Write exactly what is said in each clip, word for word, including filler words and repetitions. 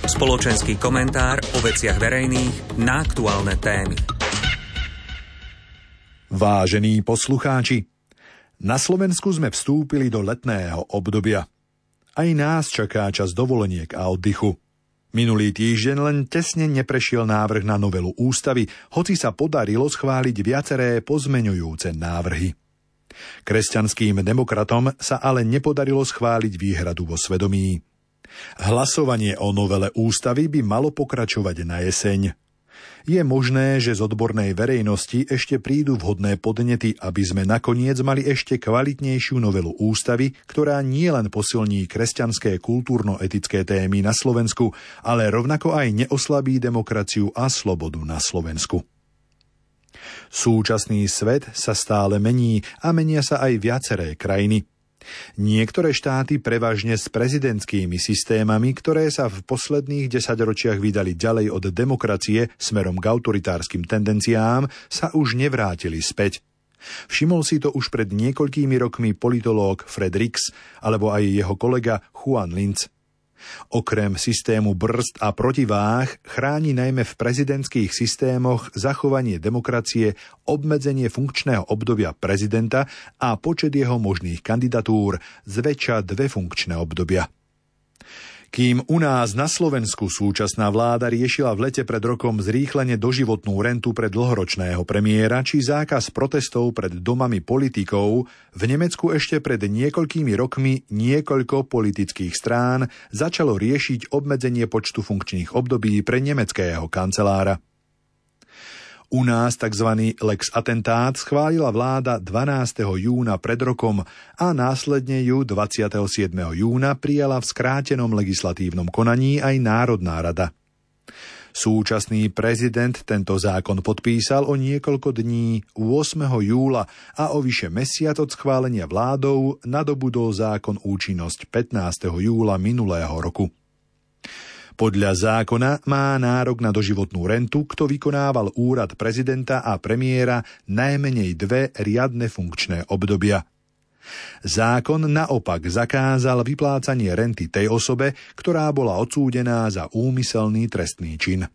Spoločenský komentár o veciach verejných na aktuálne témy. Vážení poslucháči, na Slovensku sme vstúpili do letného obdobia. Aj nás čaká čas dovoleniek a oddychu. Minulý týždeň len tesne neprešiel návrh na novelu ústavy, hoci sa podarilo schváliť viaceré pozmeňujúce návrhy. Kresťanským demokratom sa ale nepodarilo schváliť výhradu vo svedomí. Hlasovanie o novele ústavy by malo pokračovať na jeseň. Je možné, že z odbornej verejnosti ešte prídu vhodné podnety, aby sme nakoniec mali ešte kvalitnejšiu novelu ústavy, ktorá nielen posilní kresťanské kultúrno-etické témy na Slovensku, ale rovnako aj neoslabí demokraciu a slobodu na Slovensku. Súčasný svet sa stále mení a menia sa aj viaceré krajiny. Niektoré štáty prevažne s prezidentskými systémami, ktoré sa v posledných desaťročiach vydali ďalej od demokracie smerom k autoritárskym tendenciám, sa už nevrátili späť. Všimol si to už pred niekoľkými rokmi politológ Fred Rix alebo aj jeho kolega Juan Linz. Okrem systému brzd a protiváh chráni najmä v prezidentských systémoch zachovanie demokracie, obmedzenie funkčného obdobia prezidenta a počet jeho možných kandidatúr, zväčša dve funkčné obdobia. Kým u nás na Slovensku súčasná vláda riešila v lete pred rokom zrýchlene doživotnú rentu pre dlhoročného premiéra či zákaz protestov pred domami politikov, v Nemecku ešte pred niekoľkými rokmi niekoľko politických strán začalo riešiť obmedzenie počtu funkčných období pre nemeckého kancelára. U nás tzv. Lex atentát schválila vláda dvanásteho júna pred rokom a následne ju dvadsiateho siedmeho júna prijala v skrátenom legislatívnom konaní aj Národná rada. Súčasný prezident tento zákon podpísal o niekoľko dní ôsmeho júla a o vyše mesiac od schválenia vládou nadobudol zákon účinnosť pätnásteho júla minulého roku. Podľa zákona má nárok na doživotnú rentu, kto vykonával úrad prezidenta a premiéra najmenej dve riadne funkčné obdobia. Zákon naopak zakázal vyplácanie renty tej osobe, ktorá bola odsúdená za úmyselný trestný čin.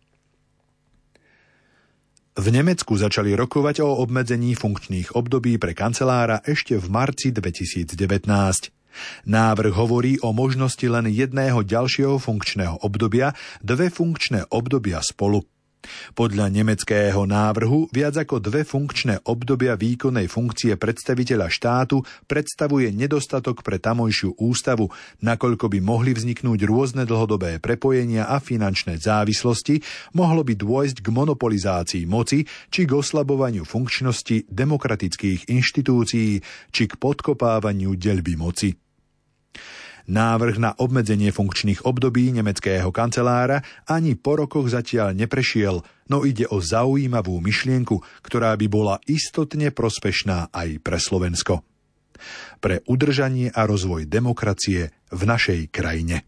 V Nemecku začali rokovať o obmedzení funkčných období pre kancelára ešte v marci dvetisícdevätnásť. Návrh hovorí o možnosti len jedného ďalšieho funkčného obdobia, dve funkčné obdobia spolu. Podľa nemeckého návrhu viac ako dve funkčné obdobia výkonnej funkcie predstaviteľa štátu predstavuje nedostatok pre tamojšiu ústavu, nakoľko by mohli vzniknúť rôzne dlhodobé prepojenia a finančné závislosti, mohlo by dôjsť k monopolizácii moci či k oslabovaniu funkčnosti demokratických inštitúcií či k podkopávaniu deľby moci. Návrh na obmedzenie funkčných období nemeckého kancelára ani po rokoch zatiaľ neprešiel, no ide o zaujímavú myšlienku, ktorá by bola istotne prospešná aj pre Slovensko. Pre udržanie a rozvoj demokracie v našej krajine.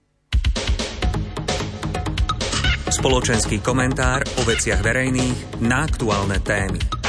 Spoločenský komentár o veciach verejných na aktuálne témy.